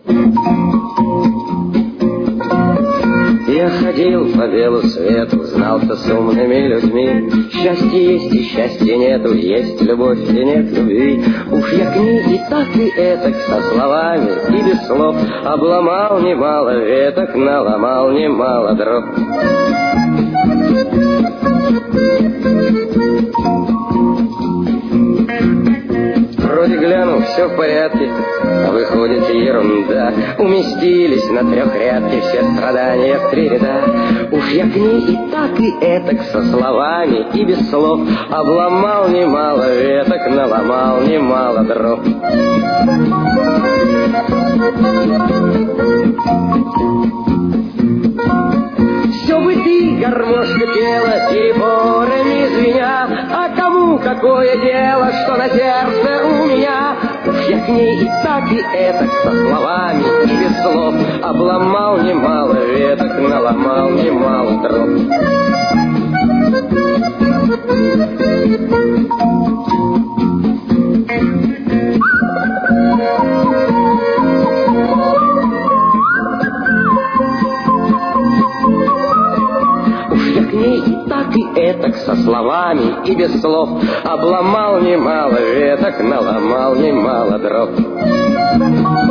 Я ходил по белу свету, знался с умными людьми. Счастье есть и счастья нету, есть любовь и нет любви. Уж я к ней и так и этак, со словами и без слов, обломал немало веток, наломал немало дров. Вроде гляну, все в порядке, а выходит ерунда. Уместились на трехрядке все страдания в 3 ряда. Уж я к ней и так и этак, со словами и без слов, обломал немало веток, наломал немало дров. Все бы ты, гармошка, пела, переборами звеня, а кому какое дело, что на сердце у меня? Уж я к ней и так и этак, со словами и без слов, обломал немало веток, наломал немало дров. И так и этак, со словами и без слов, обломал немало веток, наломал немало дров.